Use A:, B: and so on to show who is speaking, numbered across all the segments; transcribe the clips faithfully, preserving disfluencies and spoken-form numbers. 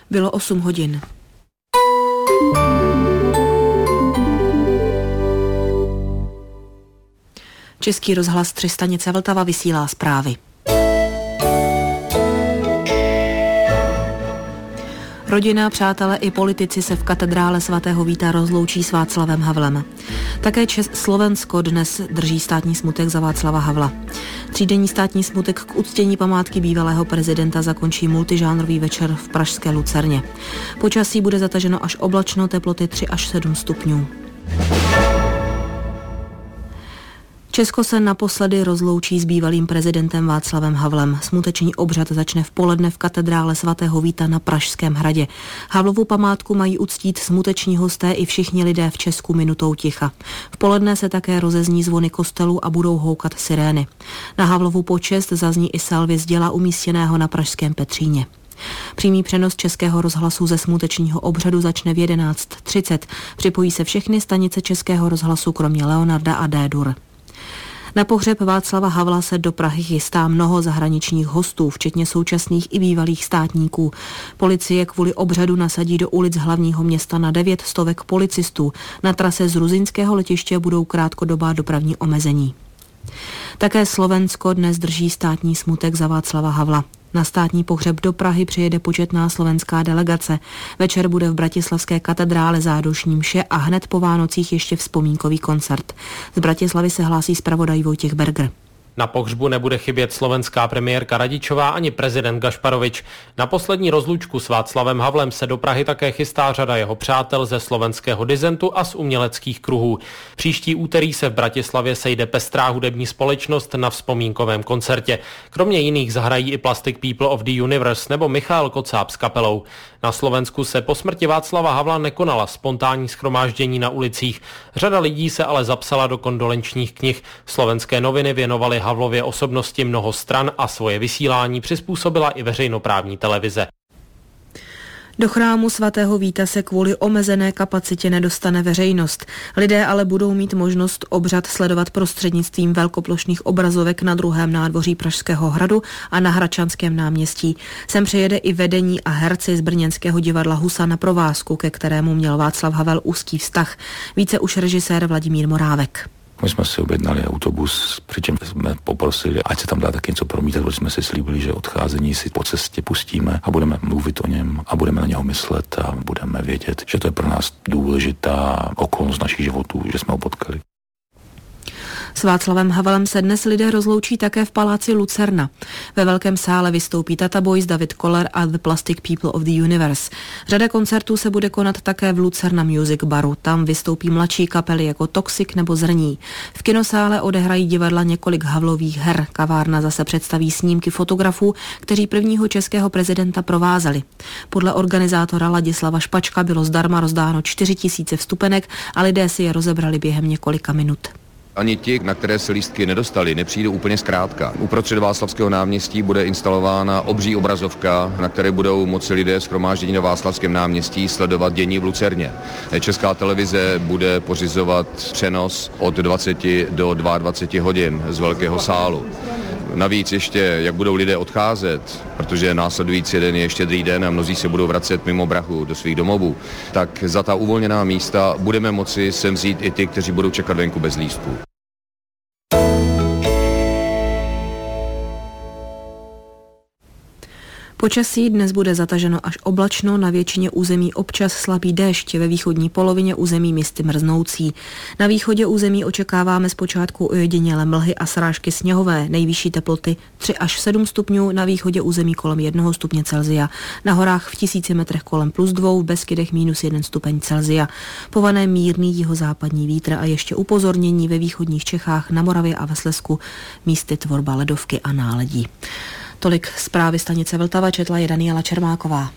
A: Bylo osm hodin. Český rozhlas tři stanice Vltava vysílá zprávy. Rodina, přátelé i politici se v katedrále svatého Víta rozloučí s Václavem Havlem. Také Čes- Slovensko dnes drží státní smutek za Václava Havla. Třídenní státní smutek k uctění památky bývalého prezidenta zakončí multižánrový večer v pražské Lucerně. Počasí bude zataženo až oblačno, teploty tři až sedm stupňů. Česko se naposledy rozloučí s bývalým prezidentem Václavem Havlem. Smuteční obřad začne v poledne v katedrále svatého Víta na Pražském hradě. Havlovu památku mají uctít smuteční hosté i všichni lidé v Česku minutou ticha. V poledne se také rozezní zvony kostelů a budou houkat sirény. Na Havlovu počest zazní i salvy z děla umístěného na pražském Petříně. Přímý přenos Českého rozhlasu ze smutečního obřadu začne v jedenáct třicet. Připojí se všechny stanice Českého rozhlasu kromě Leonarda a D-dur. Na pohřeb Václava Havla se do Prahy chystá mnoho zahraničních hostů, včetně současných i bývalých státníků. Policie kvůli obřadu nasadí do ulic hlavního města na devět stovek policistů. Na trase z ruzyňského letiště budou krátkodobá dopravní omezení. Také Slovensko dnes drží státní smutek za Václava Havla. Na státní pohřeb do Prahy přijede početná slovenská delegace. Večer bude v bratislavské katedrále zádušní mše a hned po Vánocích ještě vzpomínkový koncert. Z Bratislavy se hlásí zpravodaj Vojtěch Berger.
B: Na pohřbu nebude chybět slovenská premiérka Radičová ani prezident Gašparovič. Na poslední rozlučku s Václavem Havlem se do Prahy také chystá řada jeho přátel ze slovenského disentu a z uměleckých kruhů. Příští úterý se v Bratislavě sejde pestrá hudební společnost na vzpomínkovém koncertě. Kromě jiných zahrají i Plastic People of the Universe nebo Michal Kocáb s kapelou. Na Slovensku se po smrti Václava Havla nekonala spontánní shromáždění na ulicích. Řada lidí se ale zapsala do kondolenčních knih. Slovenské noviny věnovaly Havlově osobnosti mnoho stran a svoje vysílání přizpůsobila i veřejnoprávní televize.
A: Do chrámu svatého Víta se kvůli omezené kapacitě nedostane veřejnost. Lidé ale budou mít možnost obřad sledovat prostřednictvím velkoplošných obrazovek na druhém nádvoří Pražského hradu a na Hradčanském náměstí. Sem přijede i vedení a herci z brněnského divadla Husa na provázku, ke kterému měl Václav Havel úzký vztah. Více už režisér Vladimír Morávek.
C: My jsme si objednali autobus, přičem jsme poprosili, ať se tam dá taky něco promítat, protože jsme si slíbili, že odcházení si po cestě pustíme a budeme mluvit o něm a budeme na něho myslet a budeme vědět, že to je pro nás důležitá okolnost našich životů, že jsme ho potkali.
A: S Václavem Havelem se dnes lidé rozloučí také v paláci Lucerna. Ve velkém sále vystoupí Tata Boys, David Koller a The Plastic People of the Universe. Řada koncertů se bude konat také v Lucerna Music Baru. Tam vystoupí mladší kapely jako Toxic nebo Zrní. V kinosále odehrají divadla několik Havlových her. Kavárna zase představí snímky fotografů, kteří prvního českého prezidenta provázeli. Podle organizátora Ladislava Špačka bylo zdarma rozdáno čtyři tisíce vstupenek a lidé si je rozebrali během několika minut.
D: Ani ti, na které se lístky nedostali, nepřijdou úplně zkrátka. Uprostřed Václavského náměstí bude instalována obří obrazovka, na které budou moci lidé shromáždění na Václavském náměstí sledovat dění v Lucerně. Česká televize bude pořizovat přenos od dvaceti do dvaceti dvou hodin z velkého sálu. Navíc ještě, jak budou lidé odcházet, protože následující den je štědrý den a mnozí se budou vracet mimo Prahu do svých domovů, tak za ta uvolněná místa budeme moci sem vzít i ty, kteří budou čekat venku bez lístků.
A: Počasí dnes bude zataženo až oblačno, na většině území občas slabý déšť, ve východní polovině území místy mrznoucí. Na východě území očekáváme zpočátku ojedinělé mlhy a srážky sněhové, nejvyšší teploty tři až sedm stupňů, na východě území kolem jednoho stupně Celsia, na horách v tisíci metrech kolem plus dvou, v Beskydech minus jeden stupeň Celsia. Pované mírný jihozápadní vítr a ještě upozornění ve východních Čechách, na Moravě a ve Slezsku místy tvorba ledovky a náledí. Tolik zprávy stanice Vltava, četla je Daniela Čermáková.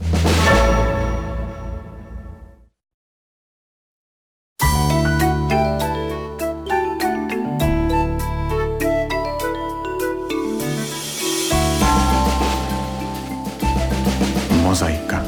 E: Mozaika.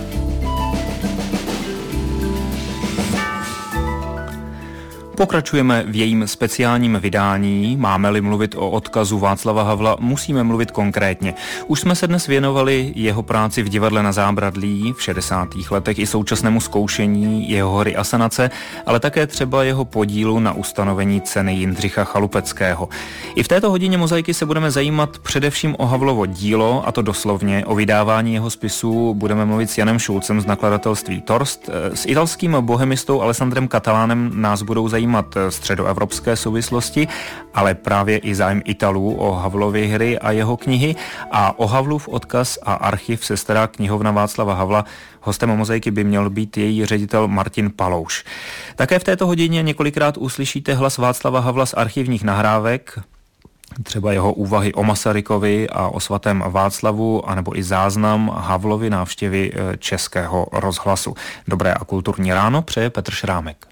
F: Pokračujeme v jejím speciálním vydání. Máme-li mluvit o odkazu Václava Havla, musíme mluvit konkrétně. Už jsme se dnes věnovali jeho práci v divadle Na zábradlí v šedesátých letech i současnému zkoušení jeho hory a sanace, ale také třeba jeho podílu na ustanovení ceny Jindřicha Chalupeckého. I v této hodině Mozaiky se budeme zajímat především o Havlovo dílo, a to doslovně. O vydávání jeho spisů budeme mluvit s Janem Šulcem z nakladatelství Torst. S italským bohemistou Alessandrem Catalánem nás budou zajímat středoevropské souvislosti, ale právě i zájem Italů o Havlovy hry a jeho knihy, a o Havlův odkaz a archiv se stará knihovna Václava Havla. Hostem Mozaiky by měl být její ředitel Martin Palouš. Také v této hodině několikrát uslyšíte hlas Václava Havla z archivních nahrávek, třeba jeho úvahy o Masarykovi a o svatém Václavu, anebo i záznam Havlovy návštěvy Českého rozhlasu. Dobré a kulturní ráno přeje Petr Šrámek.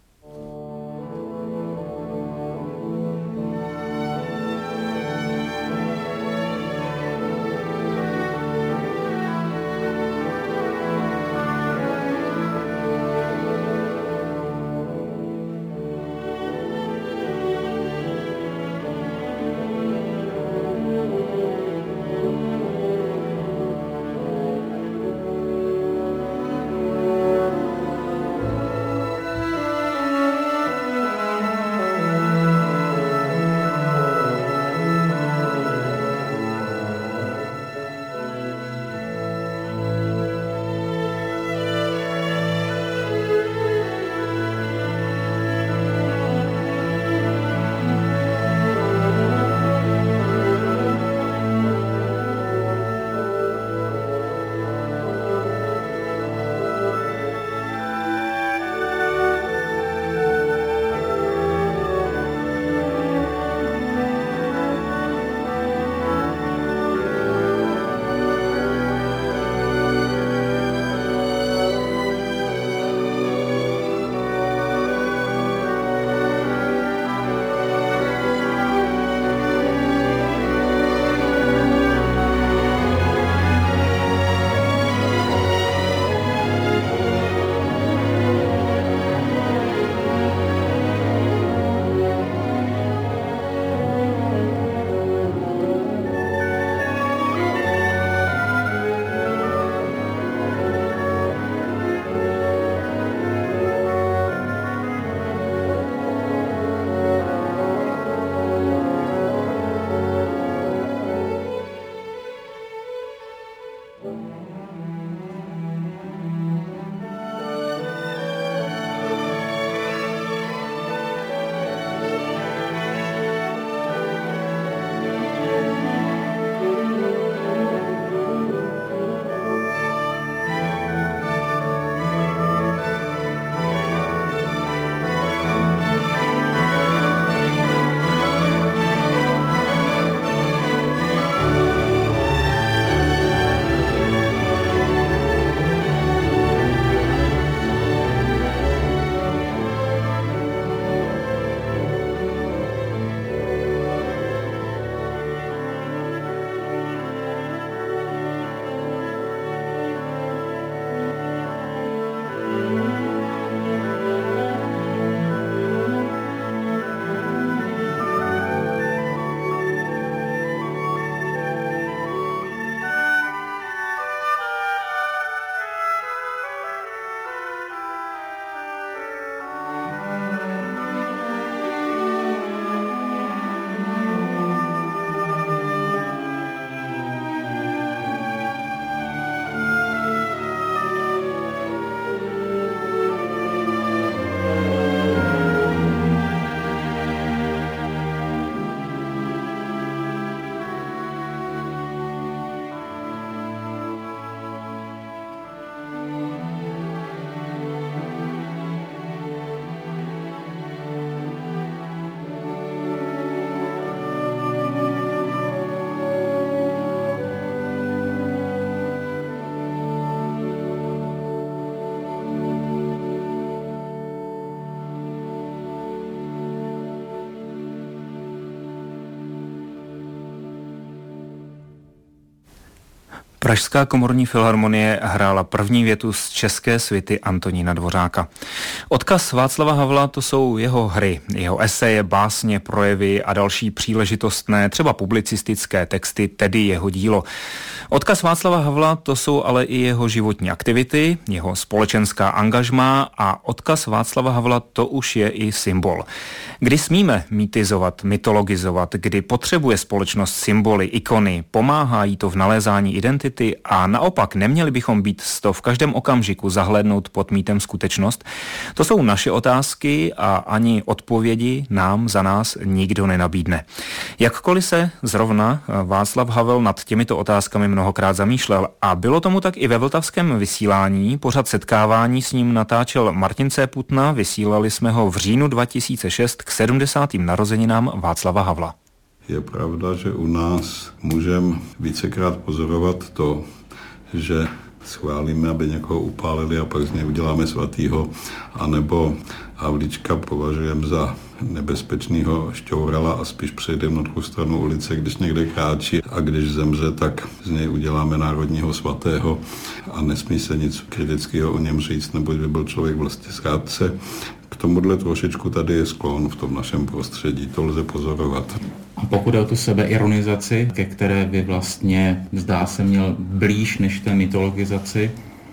F: Pražská komorní filharmonie hrála první větu z české suity Antonína Dvořáka. Odkaz Václava Havla to jsou jeho hry, jeho eseje, básně, projevy a další příležitostné, třeba publicistické texty, tedy jeho dílo. Odkaz Václava Havla to jsou ale i jeho životní aktivity, jeho společenská angažmá a odkaz Václava Havla to už je i symbol. Kdy smíme mýtizovat, mytologizovat, kdy potřebuje společnost symboly, ikony, pomáhá jí to v nalézání identity a naopak neměli bychom být z to v každém okamžiku zahlédnout pod mýtem skutečnost? To jsou naše otázky a ani odpovědi nám za nás nikdo nenabídne. Jakkoliv se zrovna Václav Havel nad těmito otázkami mnohokrát zamýšlel a bylo tomu tak i ve vltavském vysílání, pořad setkávání s ním natáčel Martin C. Putna, vysílali jsme ho v říjnu dva tisíce šest k sedmdesátým narozeninám Václava Havla.
G: Je pravda, že u nás můžeme vícekrát pozorovat to, že schválíme, aby někoho upálili a pak z něj uděláme svatýho, anebo Havlíčka považujeme za nebezpečného šťourala a spíš přejdeme na druhou stranu ulice, když někde kráčí a když zemře, tak z něj uděláme národního svatého a nesmí se nic kritického o něm říct, neboť by byl člověk vlastně zrádce. K tomuhle trošičku tady je sklon v tom našem prostředí, to lze pozorovat.
H: A pokud je o tu sebeironizaci, ke které by vlastně, zdá se, měl blíž než té mytologizaci?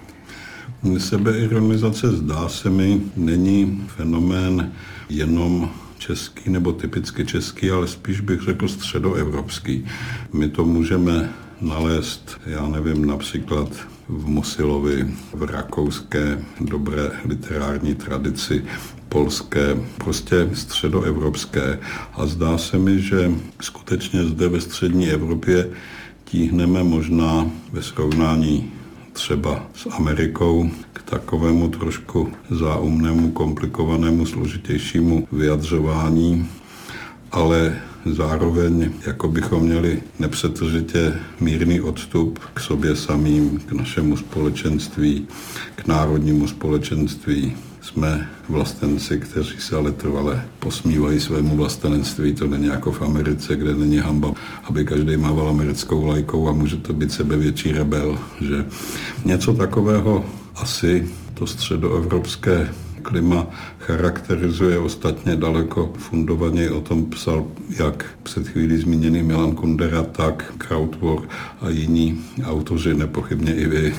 G: Sebeironizace, zdá se mi, není fenomén jenom český nebo typicky český, ale spíš bych řekl středoevropský. My to můžeme nalézt, já nevím, například v Musilovi, v rakouské dobré literární tradici, polské, prostě středoevropské. A zdá se mi, že skutečně zde ve střední Evropě tíhneme možná ve srovnání třeba s Amerikou k takovému trošku záumnému, komplikovanému, složitějšímu vyjadřování, ale zároveň jako bychom měli nepřetržitě mírný odstup k sobě samým, k našemu společenství, k národnímu společenství. Jsme vlastenci, kteří se ale trvale posmívají svému vlastenectví. To není jako v Americe, kde není hanba, aby každý mával americkou vlajkou a může to být sebevětší rebel. Že něco takového asi to středoevropské klima charakterizuje, ostatně daleko fundovaněji o tom psal jak před chvílí zmíněný Milan Kundera, tak Krautwort a jiní autoři, nepochybně i vy.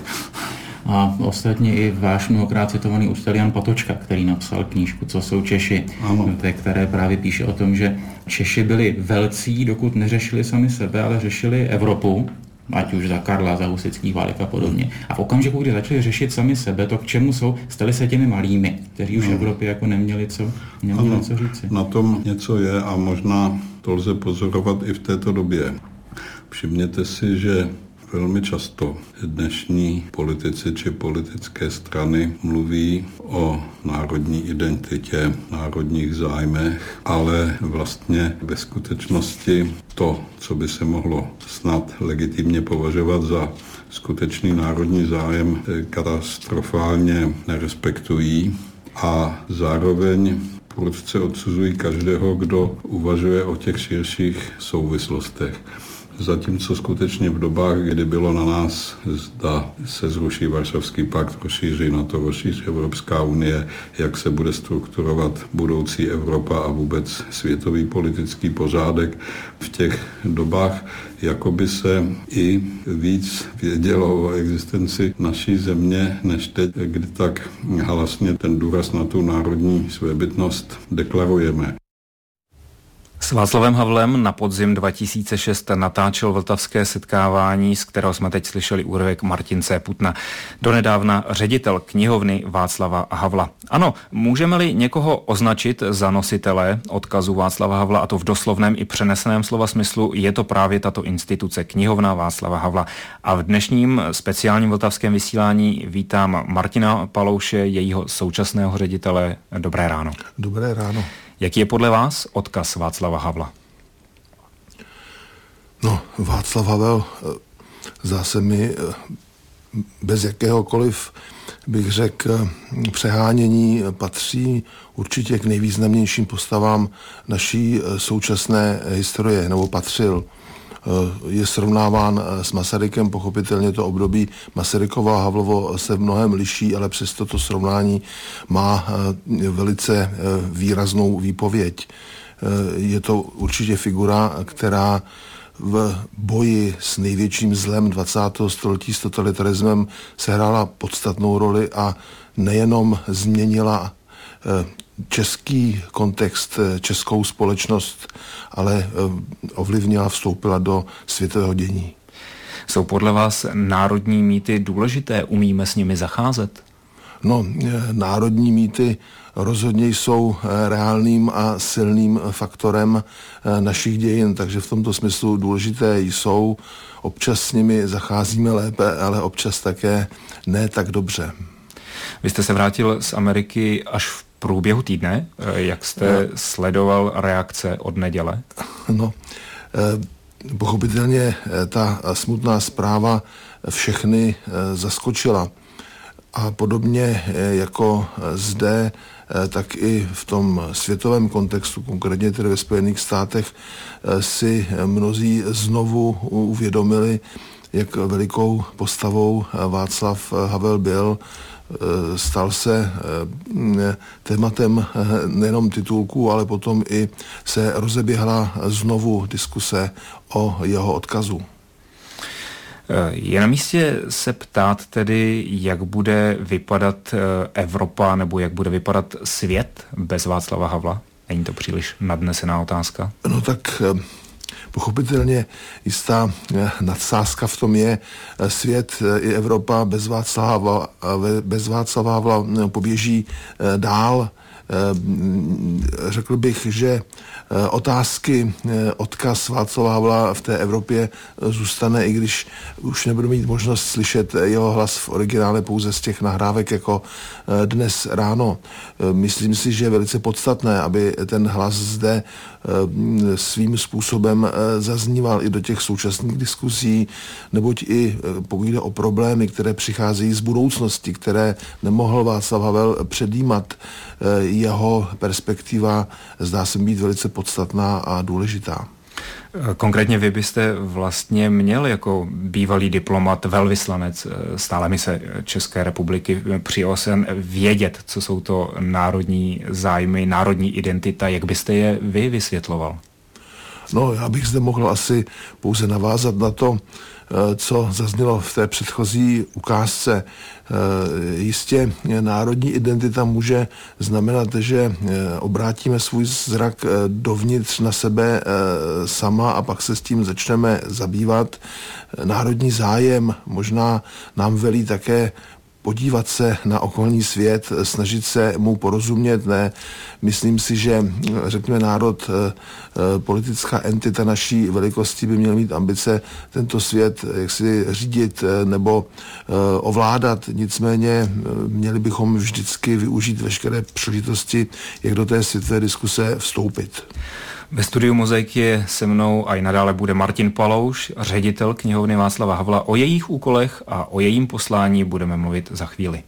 H: A ostatně i váš mnohokrát citovaný učitel Jan Patočka, který napsal knížku Co jsou Češi, té, které právě píše o tom, že Češi byli velcí, dokud neřešili sami sebe, ale řešili Evropu, ať už za Karla, za husitských válek a podobně. A v okamžiku, kdy začali řešit sami sebe, to k čemu jsou, stali se těmi malými, kteří už v Evropě jako neměli co, neměli ano, co říci.
G: Na tom něco je a možná to lze pozorovat i v této době. Všimněte si, že velmi často dnešní politici či politické strany mluví o národní identitě, národních zájmech, ale vlastně ve skutečnosti to, co by se mohlo snad legitimně považovat za skutečný národní zájem, katastrofálně nerespektují a zároveň prudce odsuzují každého, kdo uvažuje o těch širších souvislostech. Zatímco skutečně v dobách, kdy bylo na nás, zda se zruší Varšavský pakt, rozšíří NATO, rozšíří Evropská unie, jak se bude strukturovat budoucí Evropa a vůbec světový politický pořádek, v těch dobách jakoby se i víc vědělo o existenci naší země, než teď, kdy tak halasně ten důraz na tu národní svébytnost deklarujeme.
F: S Václavem Havlem na podzim dva tisíce šest natáčel vltavské setkávání, z kterého jsme teď slyšeli úryvek Martin C. Putna, donedávna ředitel knihovny Václava Havla. Ano, můžeme-li někoho označit za nositele odkazu Václava Havla, a to v doslovném i přeneseném slova smyslu, je to právě tato instituce, knihovna Václava Havla. A v dnešním speciálním vltavském vysílání vítám Martina Palouše, jejího současného ředitele. Dobré ráno.
I: Dobré ráno.
F: Jaký je podle vás odkaz Václava Havla?
I: No, Václav Havel, zdá se mi, bez jakéhokoliv, bych řekl, přehánění patří určitě k nejvýznamnějším postavám naší současné historie, nebo patřil. je srovnáván s Masarykem, pochopitelně to období Masarykovo a Havlovo se v mnohem liší, ale přesto to srovnání má velice výraznou výpověď. Je to určitě figura, která v boji s největším zlem dvacátého století s totalitarismem sehrála podstatnou roli a nejenom změnila český kontext, českou společnost, ale ovlivnila, vstoupila do světového dění.
F: Jsou podle vás národní mýty důležité? Umíme s nimi zacházet?
I: No, národní mýty rozhodně jsou reálným a silným faktorem našich dějin, takže v tomto smyslu důležité jsou. Občas s nimi zacházíme lépe, ale občas také ne tak dobře.
F: Vy jste se vrátil z Ameriky až v průběhu týdne. Jak jste no. sledoval reakce od neděle?
I: No, pochopitelně ta smutná zpráva všechny zaskočila. A podobně jako zde, tak i v tom světovém kontextu, konkrétně tedy ve Spojených státech, si mnozí znovu uvědomili, jak velikou postavou Václav Havel byl. Stal se tématem nejenom titulků, ale potom i se rozeběhla znovu diskuse o jeho odkazu.
F: Je na místě se ptát tedy, jak bude vypadat Evropa nebo jak bude vypadat svět bez Václava Havla? Není to příliš nadnesená otázka?
I: No tak pochopitelně jistá nadsázka v tom je, svět i Evropa bez Václava, bez Václava Havla poběží dál. Řekl bych, že otázky, odkaz Václava Havla v té Evropě zůstane, i když už nebudu mít možnost slyšet jeho hlas v originále pouze z těch nahrávek jako dnes ráno. Myslím si, že je velice podstatné, aby ten hlas zde svým způsobem zazníval i do těch současných diskusí, neboť i pokud jde o problémy, které přicházejí z budoucnosti, které nemohl Václav Havel předjímat, jeho perspektiva zdá se být velice podstatná a důležitá.
F: Konkrétně vy byste vlastně měl jako bývalý diplomat, velvyslanec stále mise České republiky při O S N vědět, co jsou to národní zájmy, národní identita, jak byste je vy vysvětloval?
I: No, já bych zde mohl asi pouze navázat na to, co zaznělo v té předchozí ukázce. Jistě národní identita může znamenat, že obrátíme svůj zrak dovnitř na sebe sama a pak se s tím začneme zabývat. Národní zájem možná nám velí také podívat se na okolní svět, snažit se mu porozumět. Ne, myslím si, že řekněme národ, politická entita naší velikosti by měl mít ambice tento svět jaksi řídit nebo ovládat. Nicméně měli bychom vždycky využít veškeré příležitosti, jak do té světové diskuse vstoupit.
F: Ve studiu Mozaiky je se mnou a i nadále bude Martin Palouš, ředitel knihovny Václava Havla. O jejich úkolech a o jejím poslání budeme mluvit za chvíli.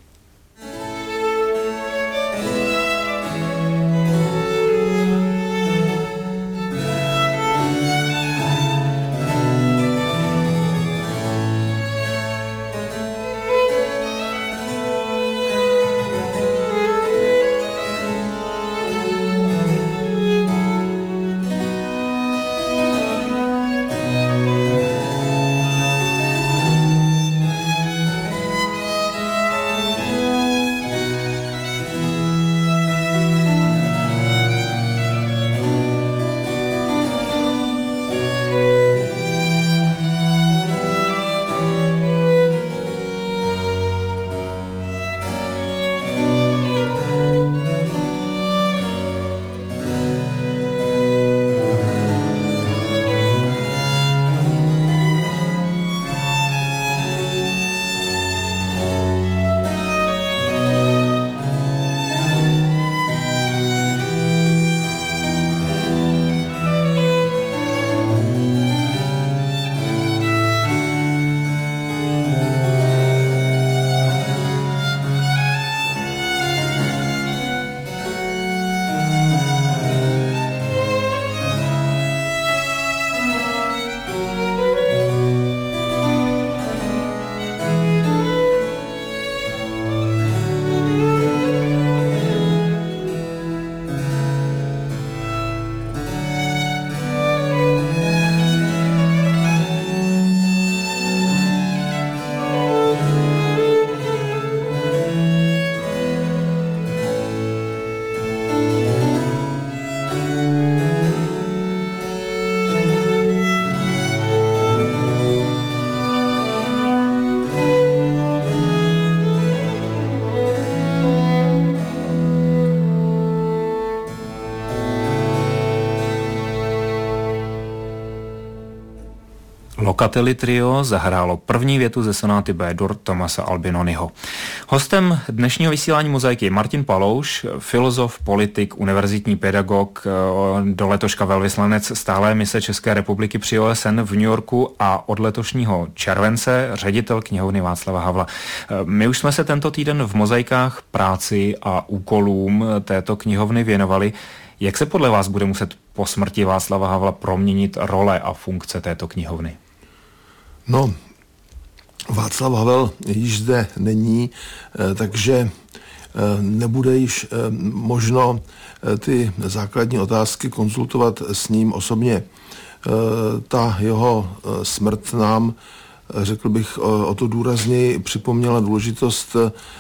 F: Locatelli trio zahrálo první větu ze sonáty B-dur Thomase Albinoniho. Hostem dnešního vysílání Mozaiky je Martin Palouš, filozof, politik, univerzitní pedagog, do letoška velvyslanec stálé mise České republiky při O S N v New Yorku a od letošního července ředitel knihovny Václava Havla. My už jsme se tento týden v Mozaikách práci a úkolům této knihovny věnovali. Jak se podle vás bude muset po smrti Václava Havla proměnit role a funkce této knihovny?
I: No, Václav Havel již zde není, takže nebude již možno ty základní otázky konzultovat s ním osobně. Ta jeho smrt nám, řekl bych, o to důrazněji připomněla důležitost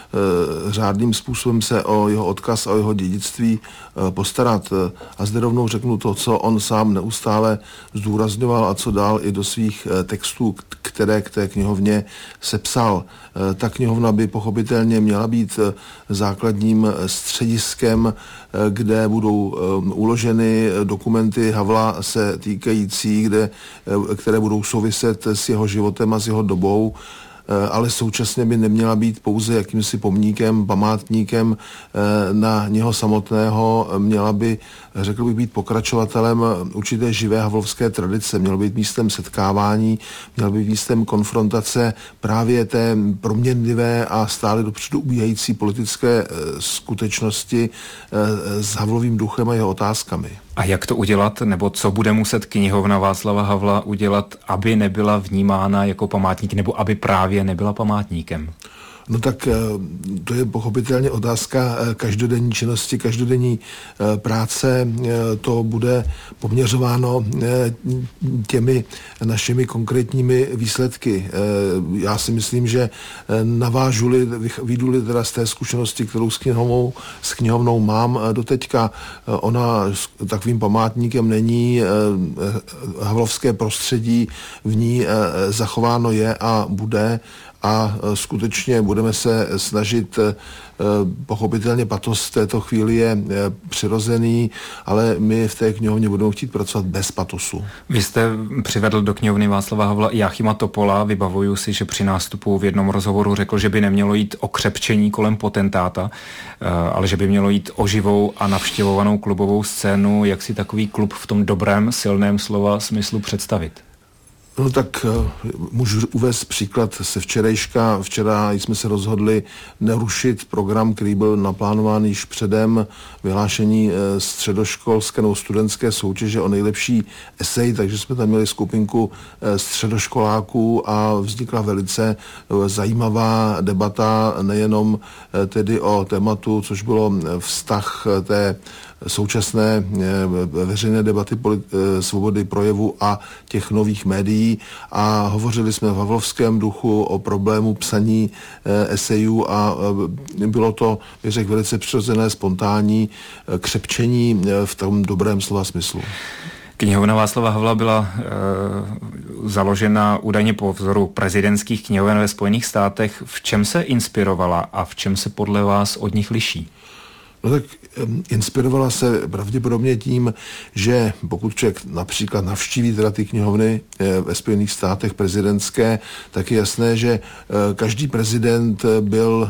I: řádným způsobem se o jeho odkaz a o jeho dědictví postarat. A zde rovnou řeknu to, co on sám neustále zdůrazňoval a co dál i do svých textů, které k té knihovně sepsal. Ta knihovna by pochopitelně měla být základním střediskem, kde budou uloženy dokumenty Havla se týkající, kde, které budou souviset s jeho životem a s jeho dobou, ale současně by neměla být pouze jakýmsi pomníkem, památníkem na něho samotného, měla by, řekl bych, být pokračovatelem určité živé havlovské tradice, měl být místem setkávání, měl být místem konfrontace právě té proměnlivé a stále dopředu ubíhající politické skutečnosti s Havlovým duchem a jeho otázkami.
F: A jak to udělat, nebo co bude muset knihovna Václava Havla udělat, aby nebyla vnímána jako památník, nebo aby právě nebyla památníkem?
I: No tak to je pochopitelně otázka každodenní činnosti, každodenní práce. To bude poměřováno těmi našimi konkrétními výsledky. Já si myslím, že navážu-li, vyjdu-li teda z té zkušenosti, kterou s knihovnou, s knihovnou mám doteďka, ona takovým památníkem není, havlovské prostředí v ní zachováno je a bude, a skutečně budeme se snažit, pochopitelně patos v této chvíli je přirozený, ale my v té knihovně budeme chtít pracovat bez patosu.
F: Vy jste přivedl do knihovny Václava Havla Jáchyma Topola. Vybavuju si, že při nástupu v jednom rozhovoru řekl, že by nemělo jít o křepčení kolem potentáta, ale že by mělo jít o živou a navštěvovanou klubovou scénu. Jak si takový klub v tom dobrém, silném slova smyslu představit?
I: No tak můžu uvést příklad se včerejška. Včera jsme se rozhodli nerušit program, který byl naplánován již předem, vyhlášení středoškolské nebo studentské soutěže o nejlepší esej, takže jsme tam měli skupinku středoškoláků a vznikla velice zajímavá debata nejenom tedy o tématu, což bylo vztah té současné veřejné debaty svobody projevu a těch nových médií a hovořili jsme v havlovském duchu o problému psaní esejů a bylo to, bych řekl, velice přirozené, spontánní křepčení v tom dobrém slova smyslu.
F: Knihovna Václava Havla byla e, založena údajně po vzoru prezidentských knihoven ve Spojených státech. V čem se inspirovala a v čem se podle vás od nich liší?
I: No tak inspirovala se pravděpodobně tím, že pokud člověk například navštíví teda ty knihovny ve Spojených státech prezidentské, tak je jasné, že každý prezident byl,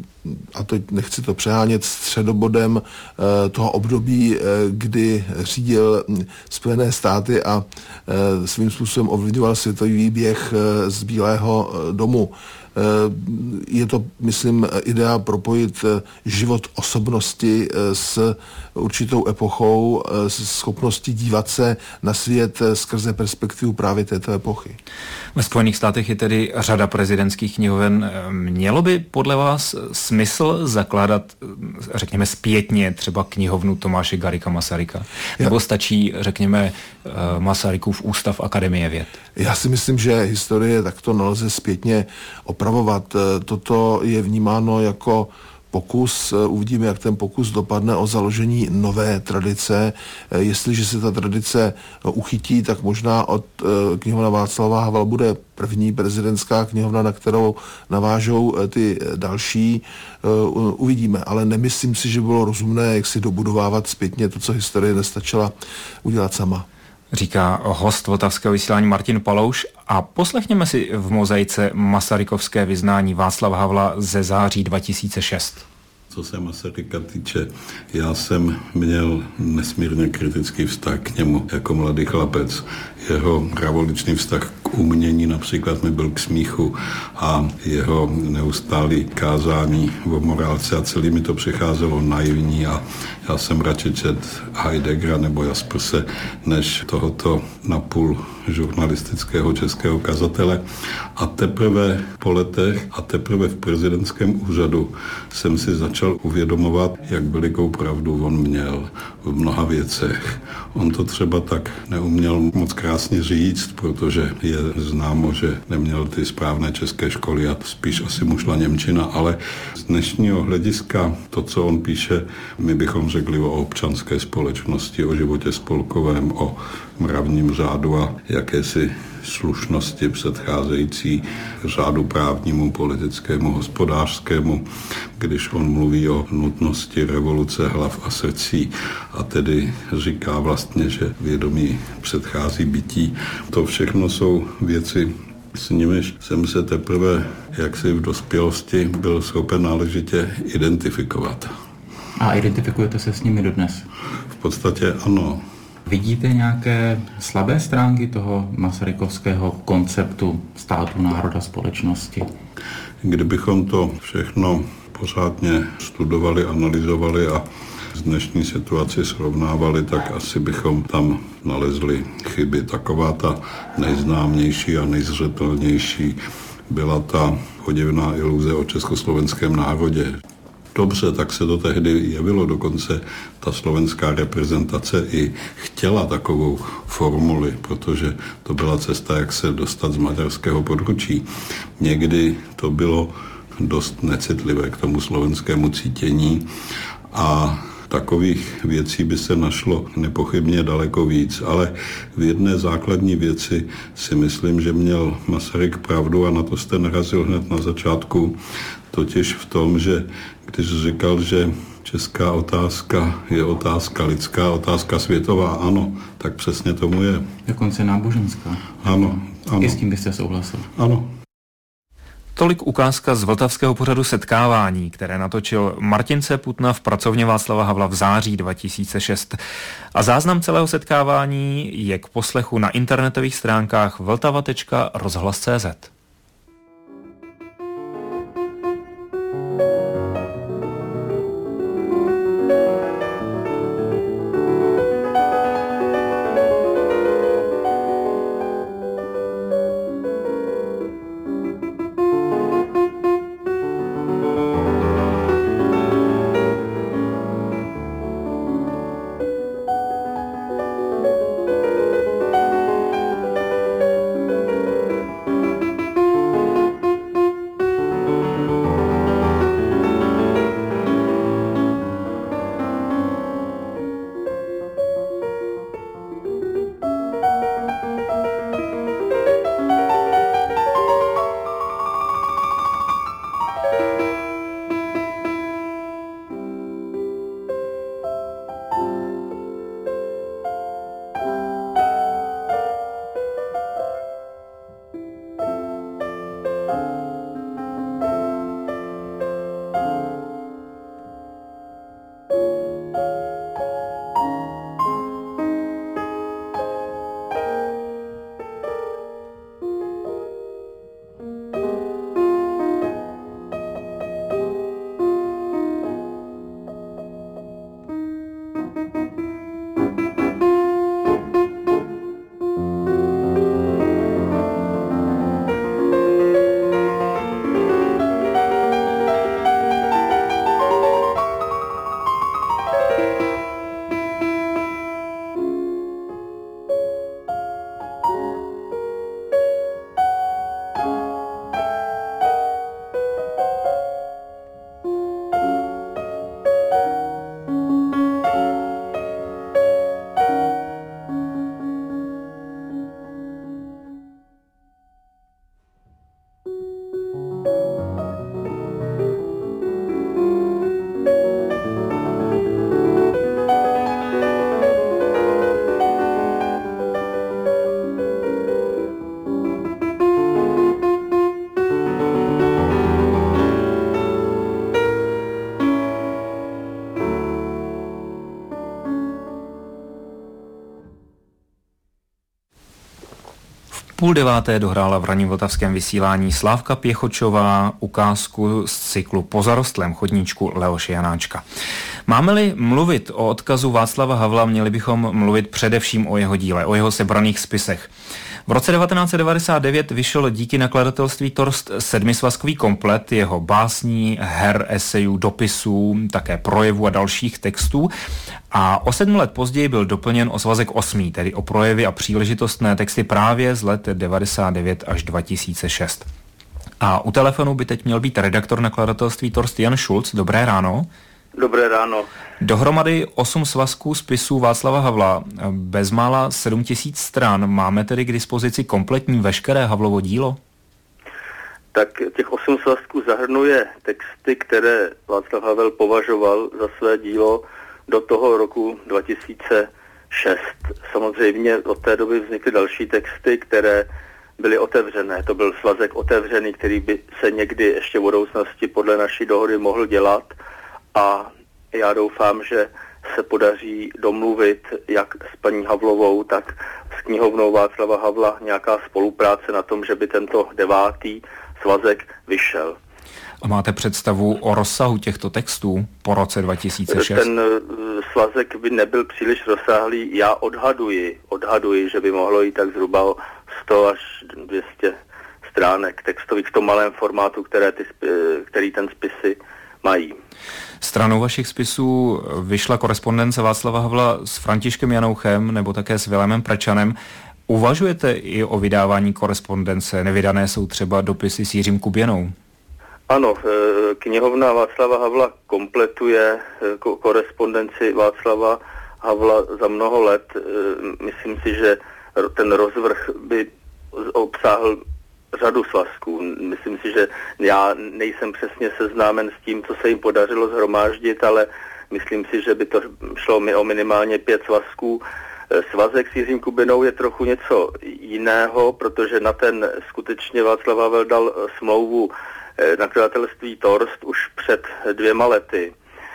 I: a to nechci to přehánět, středobodem toho období, kdy řídil Spojené státy a svým způsobem ovlivňoval světový výběh z Bílého domu. Je to, myslím, idea propojit život osobnosti s určitou epochou, s schopností dívat se na svět skrze perspektivu právě této epochy.
F: Ve Spojených státech je tedy řada prezidentských knihoven. Mělo by podle vás smysl zakládat, řekněme, zpětně třeba knihovnu Tomáše Garrigua Masaryka? Nebo stačí, řekněme, Masarykův ústav Akademie věd?
I: Já si myslím, že historie takto nelze zpětně opravovat. Toto je vnímáno jako pokus, uvidíme, jak ten pokus dopadne, o založení nové tradice. Jestliže se ta tradice uchytí, tak možná od knihovna Václava Havla bude první prezidentská knihovna, na kterou navážou ty další. Uvidíme, ale nemyslím si, že bylo rozumné, jak si dobudovávat zpětně to, co historie nestačila udělat sama.
F: Říká host vltavského vysílání Martin Palouš a poslechněme si v mozaice masarykovské vyznání Václava Havla ze září dva tisíce šest.
G: Co se Masaryka týče, já jsem měl nesmírně kritický vztah k němu jako mladý chlapec. Jeho revoluční vztah k umění například mi byl k smíchu a jeho neustálý kázání o morálce a celý mi to přicházelo naivní a já jsem radši čet Heideggera nebo Jasperse než tohoto napůl žurnalistického českého kazatele. A teprve po letech a teprve v prezidentském úřadu jsem si začal uvědomovat, jak velikou pravdu on měl v mnoha věcech. On to třeba tak neuměl moc krásně říct, protože je známo, že neměl ty správné české školy a spíš asi mu šla němčina, ale z dnešního hlediska to, co on píše, my bychom řekli o občanské společnosti, o životě spolkovém, o mravním řádu a jakési slušnosti předcházející řádu právnímu, politickému, hospodářskému, když on mluví o nutnosti revoluce hlav a srdcí a tedy říká vlastně, že vědomí předchází bytí. To všechno jsou věci, s nimiž jsem se teprve jaksi v dospělosti byl schopen náležitě identifikovat.
H: A identifikujete se s nimi dodnes?
G: V podstatě ano.
H: Vidíte nějaké slabé stránky toho masarykovského konceptu státu, národa, společnosti?
G: Kdybychom to všechno pořádně studovali, analyzovali a z dnešní situaci srovnávali, tak asi bychom tam nalezli chyby. Taková ta nejznámější a nejzřetelnější byla ta podivná iluze o československém národě. Dobře, tak se to tehdy jevilo, dokonce ta slovenská reprezentace i chtěla takovou formuli, protože to byla cesta, jak se dostat z maďarského područí. Někdy to bylo dost necitlivé k tomu slovenskému cítění a takových věcí by se našlo nepochybně daleko víc, ale v jedné základní věci si myslím, že měl Masaryk pravdu a na to jste narazil hned na začátku, totiž v tom, že když říkal, že česká otázka je otázka lidská, otázka světová, ano, tak přesně tomu je.
H: Dokonce náboženská.
G: Ano, ano.
H: I s tím byste souhlasil.
G: Ano.
F: Tolik ukázka z vltavského pořadu Setkávání, které natočil Martin C. Putna v pracovně Václava Havla v září dva tisíce šest. A záznam celého setkávání je k poslechu na internetových stránkách vltava tečka rozhlas tečka cé zet. půl deváté dohrála v ranním vltavském vysílání Slávka Pěchočová ukázku z cyklu Po zarostlém chodníčku Leoše Janáčka. Máme-li mluvit o odkazu Václava Havla, měli bychom mluvit především o jeho díle, o jeho sebraných spisech. V roce devatenáct set devadesát devět vyšel díky nakladatelství Torst sedmisvazkový komplet jeho básní, her, esejů, dopisů, také projevů a dalších textů. A o sedm let později byl doplněn o svazek osmý, tedy o projevy a příležitostné texty právě z let devadesát devět až dva tisíce šest. A u telefonu by teď měl být redaktor nakladatelství Torst Jan Šulc. Dobré ráno.
J: Dobré ráno.
F: Dohromady osm svazků spisů Václava Havla, bezmála sedm tisíc stran. Máme tedy k dispozici kompletní veškeré Havlovo dílo?
J: Tak těch osm svazků zahrnuje texty, které Václav Havel považoval za své dílo do toho roku dva tisíce šest. Samozřejmě od té doby vznikly další texty, které byly otevřené. To byl svazek otevřený, který by se někdy ještě v budoucnosti podle naší dohody mohl dělat. A já doufám, že se podaří domluvit jak s paní Havlovou, tak s knihovnou Václava Havla nějaká spolupráce na tom, že by tento devátý svazek vyšel.
F: A máte představu o rozsahu těchto textů po roce dva tisíce šest?
J: Ten svazek by nebyl příliš rozsáhlý. Já odhaduji, odhaduji, že by mohlo jít tak zhruba o sto až dvě stě stránek textových v tom malém formátu, které ty, který ten spisy mají.
F: Stranou vašich spisů vyšla korespondence Václava Havla s Františkem Janouchem nebo také s Vilémem Pračanem. Uvažujete i o vydávání korespondence? Nevydané jsou třeba dopisy s Jiřím Kuběnou.
J: Ano, knihovna Václava Havla kompletuje korespondenci Václava Havla za mnoho let. Myslím si, že ten rozvrh by obsáhl řadu svazků. Myslím si, že já nejsem přesně seznámen s tím, co se jim podařilo shromáždit, ale myslím si, že by to šlo mi o minimálně pět svazků. Svazek s Jiřím Kubinou je trochu něco jiného, protože na ten skutečně Václav Havel dal smlouvu nakladatelství Torst už před dvěma lety.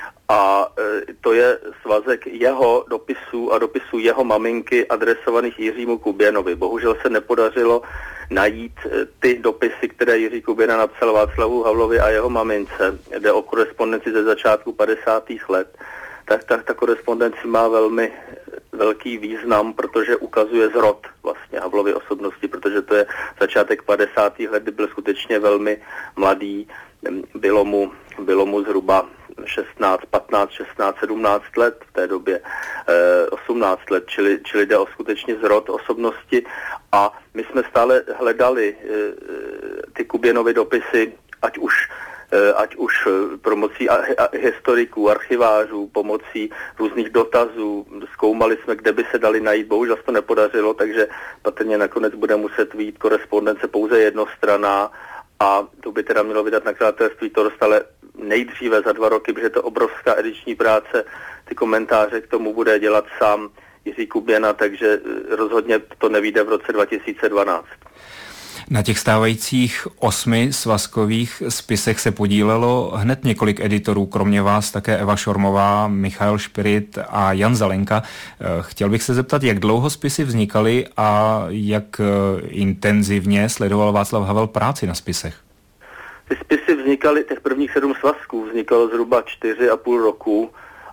J: A to je svazek jeho dopisů a dopisů jeho maminky adresovaných Jiřímu Kuběnovi. Bohužel se nepodařilo najít ty dopisy, které Jiří Kuběna napsal Václavu Havlovi a jeho mamince. Jde o korespondenci ze začátku padesátých let. Tak ta, ta korespondence má velmi velký význam, protože ukazuje zrod vlastně Havlovy osobnosti, protože to je začátek padesátých let, kdy byl skutečně velmi mladý. Bylo mu, bylo mu zhruba šestnáct, patnáct, šestnáct, sedmnáct let v té době, eh, osmnáct let, čili, čili jde o skutečně zrod osobnosti a my jsme stále hledali eh, ty Kuběnovy dopisy, ať už ať už pomocí historiků, archivářů, pomocí různých dotazů. Zkoumali jsme, kde by se dali najít, bohužel se to nepodařilo, takže patrně nakonec bude muset vyjít korespondence pouze jednostranná a to by teda mělo vydat nakladatelství Torst, ale nejdříve za dva roky, protože to je obrovská ediční práce, ty komentáře k tomu bude dělat sám Jiří Kuběna, takže rozhodně to nevyjde v roce dva tisíce dvanáct.
F: Na těch stávajících osmi svazkových spisech se podílelo hned několik editorů, kromě vás také Eva Šormová, Michael Špirit a Jan Zelenka. Chtěl bych se zeptat, jak dlouho spisy vznikaly a jak intenzivně sledoval Václav Havel práci na spisech?
J: Ty spisy vznikaly, těch prvních sedm svazků vznikalo zhruba čtyři a půl roku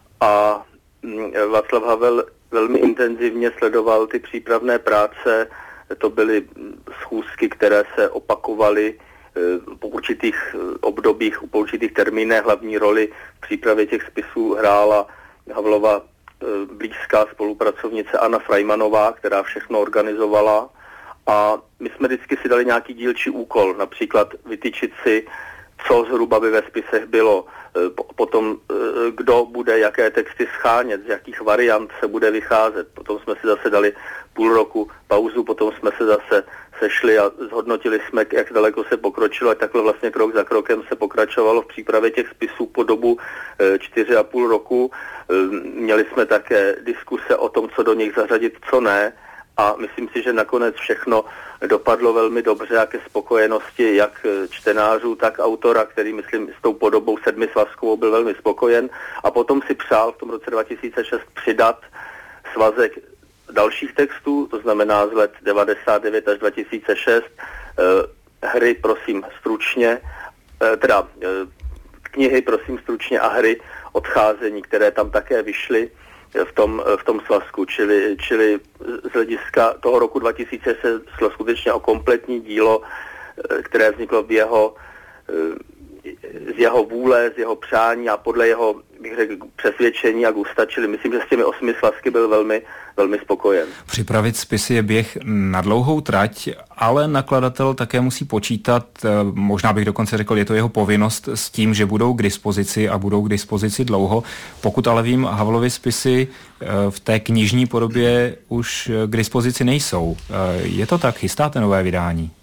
J: a Václav Havel velmi intenzivně sledoval ty přípravné práce. To byly schůzky, které se opakovaly po určitých obdobích, po určitých termínech. Hlavní roli v přípravě těch spisů hrála Havlova blízká spolupracovnice Anna Frajmanová, která všechno organizovala. A my jsme vždycky si dali nějaký dílčí úkol, například vytyčit si, co zhruba by ve spisech bylo, potom kdo bude jaké texty schánět, z jakých variant se bude vycházet. Potom jsme si zase dali půl roku pauzu, potom jsme se zase sešli a zhodnotili jsme, jak daleko se pokročilo a takhle vlastně krok za krokem se pokračovalo v přípravě těch spisů po dobu čtyři a půl roku. Měli jsme také diskuse o tom, co do nich zařadit, co ne. A myslím si, že nakonec všechno dopadlo velmi dobře a ke spokojenosti jak čtenářů, tak autora, který, myslím, s tou podobou sedmi svazkovou byl velmi spokojen. A potom si přál v tom roce dva tisíce šest přidat svazek dalších textů, to znamená z let devadesát devět až dva tisíce šest, hry prosím stručně, teda knihy prosím stručně a hry Odcházení, které tam také vyšly v tom, v tom svazku, čili, čili z hlediska toho roku dva tisíce se šlo skutečně o kompletní dílo, které vzniklo v jeho, z jeho vůle, z jeho přání a podle jeho, bych řekl, přesvědčení a gusta, čili myslím, že s těmi osmi svazky byl velmi, velmi spokojen.
F: Připravit spisy je běh na dlouhou trať, ale nakladatel také musí počítat, možná bych dokonce řekl, je to jeho povinnost s tím, že budou k dispozici a budou k dispozici dlouho. Pokud ale vím, Havlovy spisy v té knižní podobě už k dispozici nejsou. Je to tak? Chystáte nové vydání?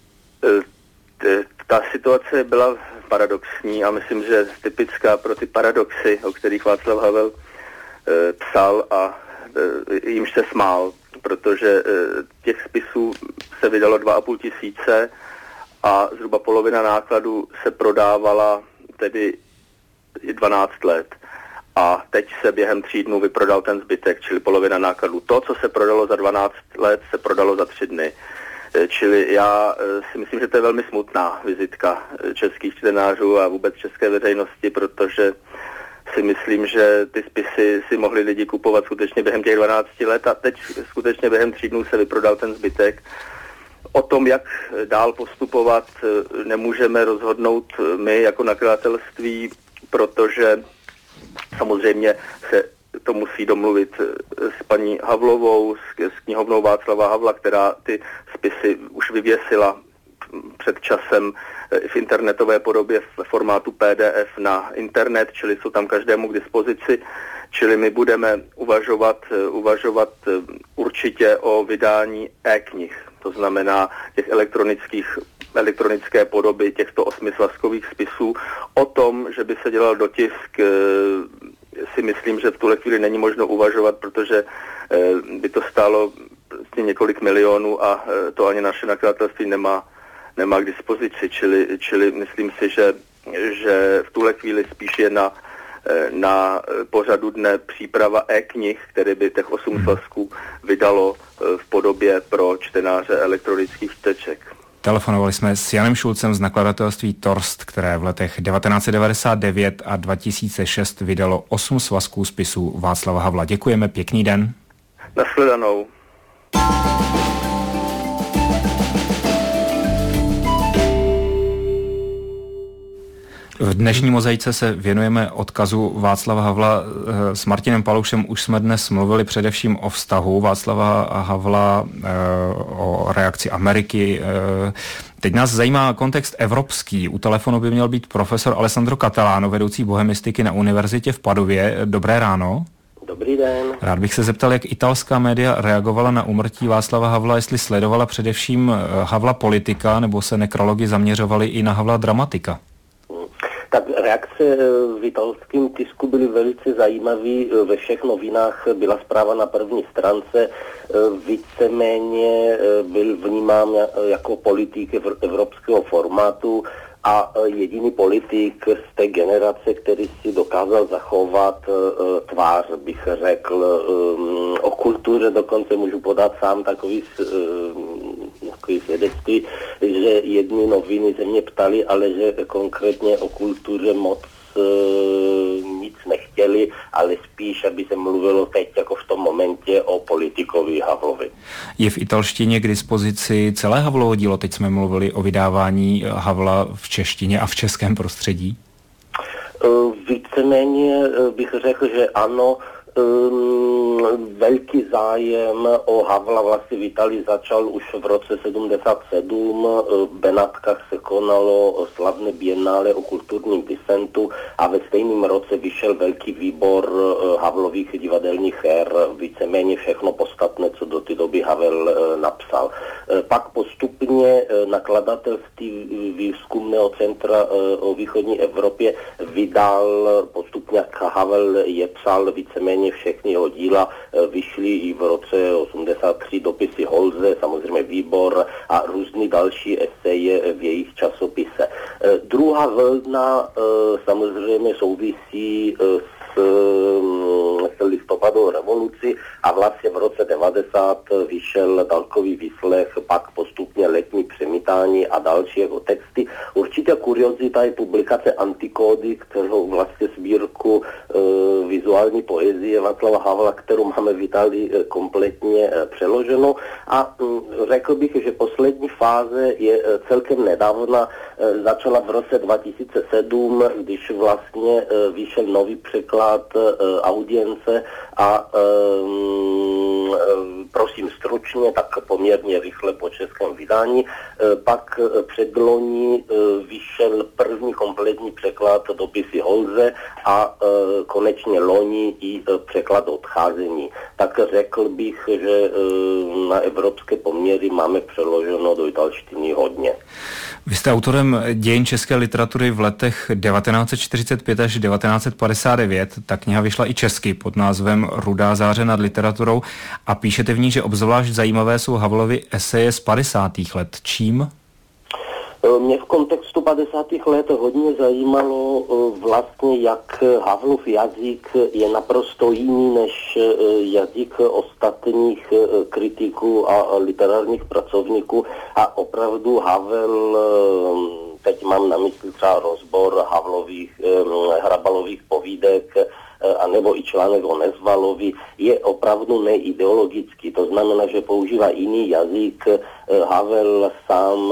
J: Ta situace byla paradoxní a myslím, že typická pro ty paradoxy, o kterých Václav Havel e, psal a e, jimž se smál, protože e, těch spisů se vydalo dva a půl tisíce a zhruba polovina nákladu se prodávala tedy dvanáct let. A teď se během tří dnů vyprodal ten zbytek, čili polovina nákladu. To, co se prodalo za dvanáct let, se prodalo za tři dny. Čili já si myslím, že to je velmi smutná vizitka českých čtenářů a vůbec české veřejnosti, protože si myslím, že ty spisy si mohli lidi kupovat skutečně během těch dvanácti let a teď skutečně během tří dnů se vyprodal ten zbytek. O tom, jak dál postupovat, nemůžeme rozhodnout my jako nakladatelství, protože samozřejmě se to musí domluvit s paní Havlovou, s, s knihovnou Václava Havla, která ty spisy už vyvěsila před časem v internetové podobě v formátu P D F na internet, čili jsou tam každému k dispozici, čili my budeme uvažovat, uvažovat určitě o vydání e-knih, to znamená těch elektronických elektronické podoby těchto osmi svazkových spisů. O tom, že by se dělal dotisk, si myslím, že v tuhle chvíli není možno uvažovat, protože by to stálo prostě několik milionů a to ani naše nakladatelství nemá, nemá k dispozici. Čili, čili myslím si, že, že v tuhle chvíli spíš je na, na pořadu dne příprava e-knih, které by těch osm svazků vydalo v podobě pro čtenáře elektronických čteček.
F: Telefonovali jsme s Janem Šulcem z nakladatelství Torst, které v letech devatenáct set devadesát devět a dva tisíce šest vydalo osm svazků spisů Václava Havla. Děkujeme, pěkný den.
J: Nashledanou.
F: V dnešní mozaice se věnujeme odkazu Václava Havla. S Martinem Paloušem už jsme dnes mluvili především o vztahu Václava Havla, o reakci Ameriky. Teď nás zajímá kontext evropský. U telefonu by měl být profesor Alessandro Catalano, vedoucí bohemistiky na univerzitě v Padově. Dobré ráno.
K: Dobrý den.
F: Rád bych se zeptal, jak italská média reagovala na úmrtí Václava Havla, jestli sledovala především Havla politika, nebo se nekrologi zaměřovali i na Havla dramatika.
K: Tak reakce v italském tisku byly velice zajímavé. Ve všech novinách byla zpráva na první stránce. Víceméně byl vnímán jako politik evropského formátu a jediný politik z té generace, který si dokázal zachovat tvář, bych řekl. O kultuře dokonce můžu podat sám takový takový svědectví, že jedny noviny se mě ptali, ale že konkrétně o kultuře moc e, nic nechtěli, ale spíš, aby se mluvilo teď jako v tom momentě o politikovi Havlovi.
F: Je v italštině k dispozici celé Havlovo dílo? Teď jsme mluvili o vydávání Havla v češtině a v českém prostředí.
K: E, víceméně bych řekl, že ano. Um, velký zájem o Havla vlastně v Itálii začal už v roce sedmdesát sedm. V Benátkách se konalo slavné bienále o kulturním disentu a ve stejném roce vyšel velký výbor Havlových divadelních her, víceméně všechno podstatné, co do té doby Havel napsal. Pak postupně nakladatelství výzkumného centra o východní Evropě vydal postupně, jak Havel je psal, víceméně všechny jeho díla, vyšly i v roce osmdesát tři dopisy Holze, samozřejmě Výbor a různý další eseje v jejich časopise. Druhá vlna samozřejmě souvisí s, s listopadovou revolucí, věci a vlastně v roce devadesát vyšel dálkový výslech, pak postupně letní přemítání a další jeho texty. Určitě kuriozita je publikace Antikódy, kterou vlastně sbírku e, vizuální poezie Václava Havla, kterou máme v Itálii e, kompletně e, přeloženou. A m, řekl bych, že poslední fáze je e, celkem nedávna, e, začala v roce dva tisíce sedm, když vlastně e, vyšel nový překlad e, Audience a e, m, e, prosím stručně, tak poměrně rychle po českém vydání. E, pak e, předloni e, vyšel první kompletní překlad Dopisy Holze a e, konečně loni i e, překlad Odcházení. Tak řekl bych, že e, na evropské poměry máme přeloženo do italštiny hodně.
F: Vy jste autorem dějin české literatury v letech devatenáct set čtyřicet pět až devatenáct set padesát devět. Ta kniha vyšla i česky pod názvem Rudá záře nad literaturou a píšete v ní, že obzvlášť zajímavé jsou Havlovy eseje z padesátých let. Čím?
K: Mě v kontextu padesátých let hodně zajímalo vlastně, jak Havlův jazyk je naprosto jiný než jazyk ostatních kritiků a literárních pracovníků a opravdu Havel, teď mám na mysli třeba rozbor Havlových, Hrabalových povídek, anebo i článek o Nezvalovi, je opravdu neideologický. To znamená, že používá jiný jazyk. Havel sám